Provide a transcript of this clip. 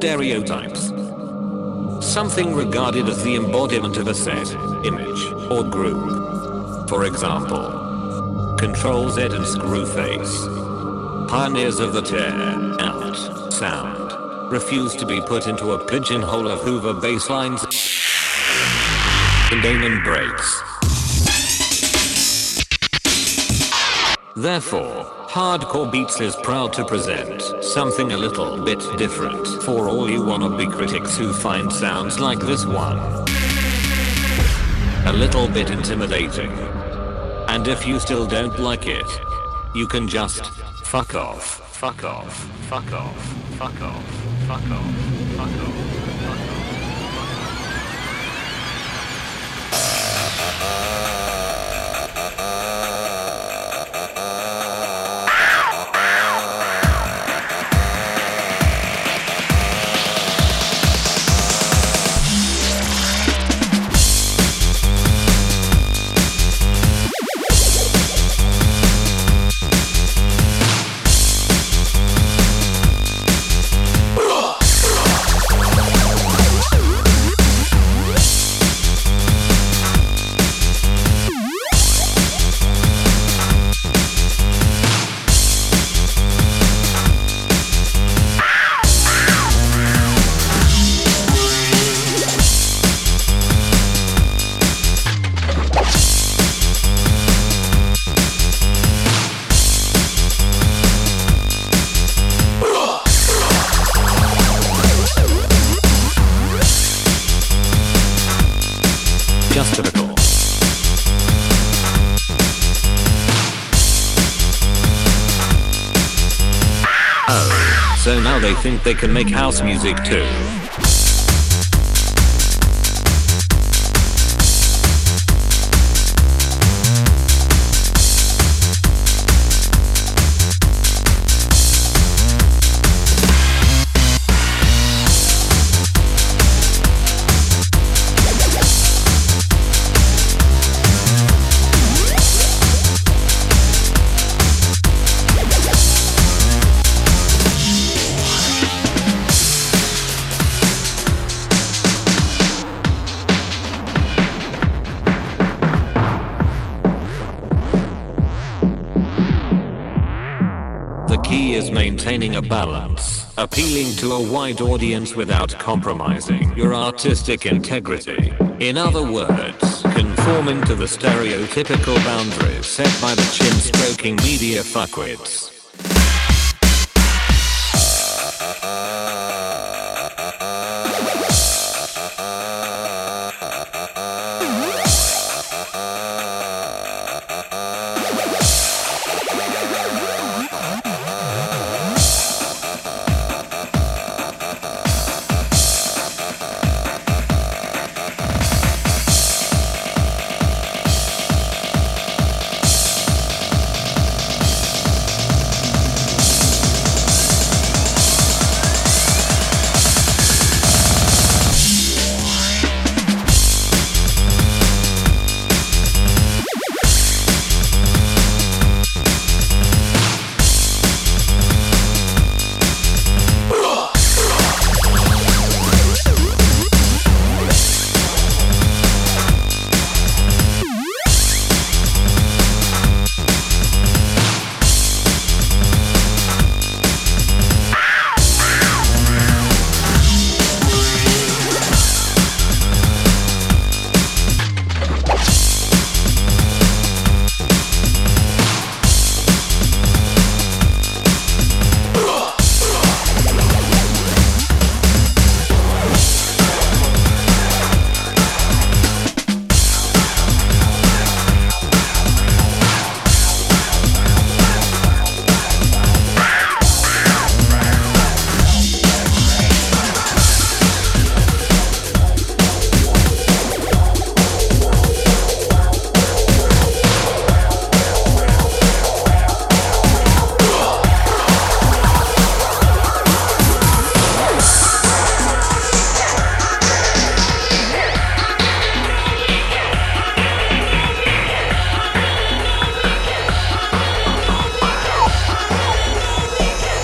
stereotypes. Something regarded as the embodiment of a set, image, or group. For example, Control Z and Screwface, pioneers of the tear out sound, refused to be put into a pigeonhole of Hoover bass lines and Damon breaks. Therefore, Hardcore Beats is proud to present something a little bit different for all you wannabe critics who find sounds like this one a little bit intimidating. And if you still don't like it, you can just fuck off, fuck off, fuck off, fuck off, fuck off, fuck off. Just typical. Oh, so now they think they can make house music too. The key is maintaining a balance, appealing to a wide audience without compromising your artistic integrity. In other words, conforming to the stereotypical boundaries set by the chin-stroking media fuckwits.